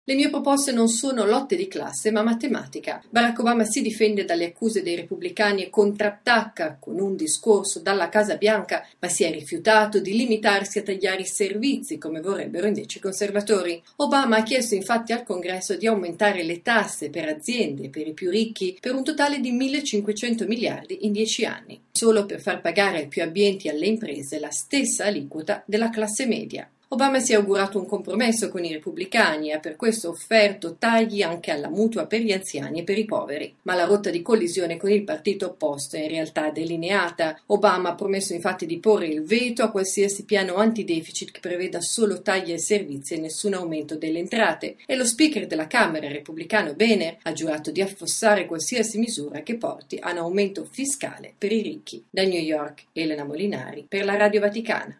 Le mie proposte non sono lotte di classe, ma matematica. Barack Obama si difende dalle accuse dei repubblicani e contrattacca con un discorso dalla Casa Bianca, ma si è rifiutato di limitarsi a tagliare i servizi, come vorrebbero invece i conservatori. Obama ha chiesto infatti al Congresso di aumentare le tasse per aziende e per i più ricchi per un totale di 1.500 miliardi in 10 anni, solo per far pagare ai più abbienti e alle imprese la stessa aliquota della classe media. Obama si è augurato un compromesso con i repubblicani e ha per questo offerto tagli anche alla mutua per gli anziani e per i poveri. Ma la rotta di collisione con il partito opposto è in realtà delineata. Obama ha promesso infatti di porre il veto a qualsiasi piano antideficit che preveda solo tagli ai servizi e nessun aumento delle entrate. E lo speaker della Camera, il repubblicano Boehner, ha giurato di affossare qualsiasi misura che porti a un aumento fiscale per i ricchi. Da New York, Elena Molinari per la Radio Vaticana.